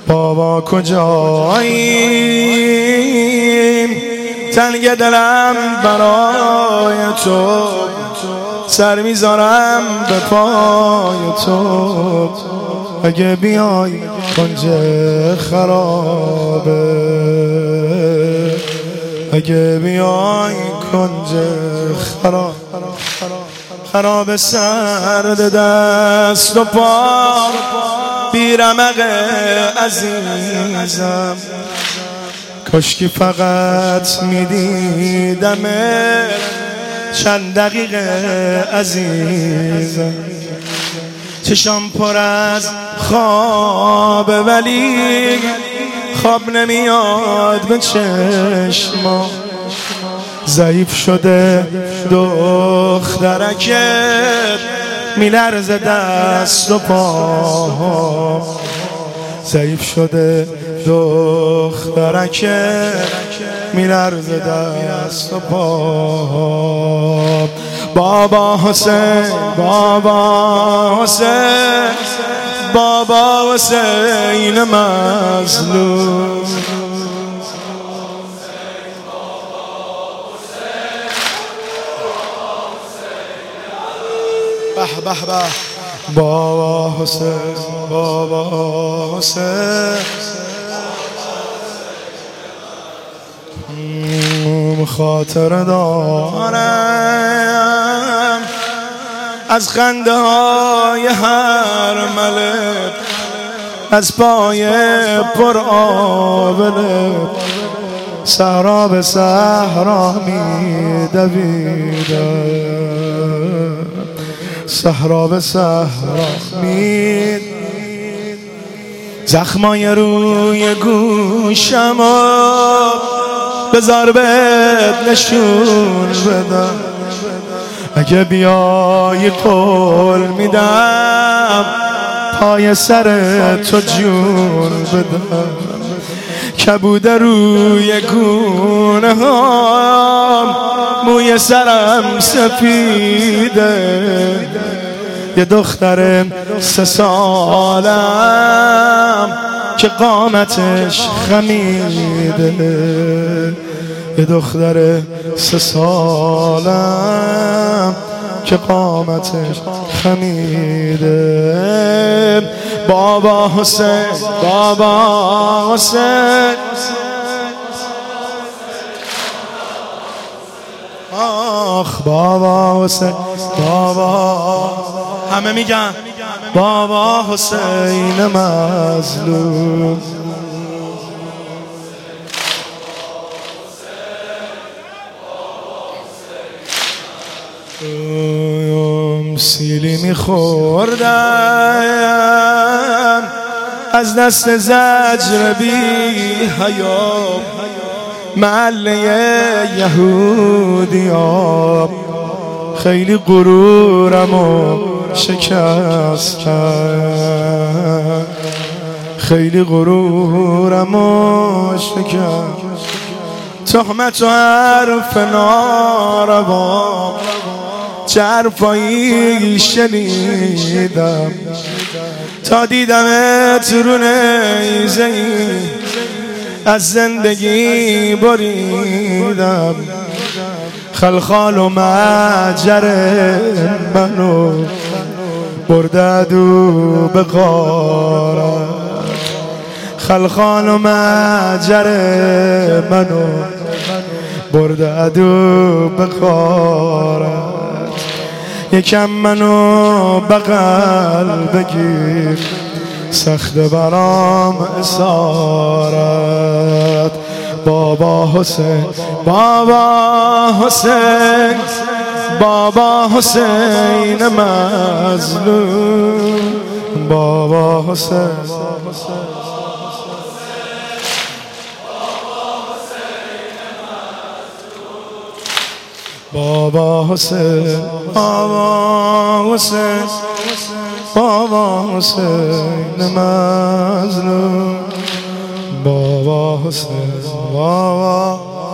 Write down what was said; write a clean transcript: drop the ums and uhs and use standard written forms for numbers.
بابا کجایی؟ تنگ دلم برای تو، سر میذارم به پای تو. اگه بیای کنج خرابه، اگه بیای کنج خراب سرد دست و پا، بیرمق عزیزم، کاشکی فقط میدیدم چند دقیقه عزیزم. چشام پر از خوابه ولی خواب نمیاد به چشما. ضعیف شده دخترکت، میلرزه دست و پا. ضعیف شده دخترکت، میلرزه دست و پا. بابا حسین، بابا حسین، بابا حسین مظلوم. به به به. بابا حسین، بابا حسین، خاطر دارم از خنده های هر ملک، از پای پر آبله. صحرا به صحرا می دویدم، صحرا به صحرا می. زخمای روی گوشمو بذار بهت نشون بدم. اگه بیای قول میدم پای سر تو جون بدم. کبود روی گونه هم، موی سرم سفیده. یه دختر 3 سالم که قامتش خمیده. یه دختر 3 سالم که قامتش خمیده. بابا حسین، بابا حسین، آخ بابا حسین، بابا. همه میگن بابا حسین مظلوم. سیلی میخوردم از دست زجر بی حیا، محله یهودیا. خیلی غرورمو شکست کرد، خیلی غرورمو شکست. تهمت و حرف ناروا، چه حرفایی شنیدم تا دیدمت رو نیزه‌ای از زندگی بریدم. خلخال و مجر منو برده دو به غارت. خلخال و مجر منو برده دو به غارت. یکم منو بغل بگیر، سخت برام اسارت. بابا حسین، بابا حسین، بابا حسین مظلوم. بابا حسین، بابا حسین، بابا حسین، بابا حسین مظلوم. بابا حسین، بابا